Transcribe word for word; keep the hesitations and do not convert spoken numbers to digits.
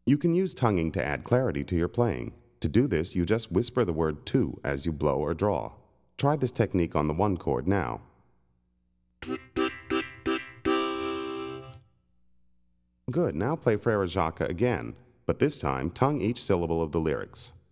You can use tonguing to add clarity to your playing. To do this, you just whisper the word two as you blow or draw. Try this technique on the one chord now. Good, now play Frere Jacques again, but this time tongue each syllable of the lyrics.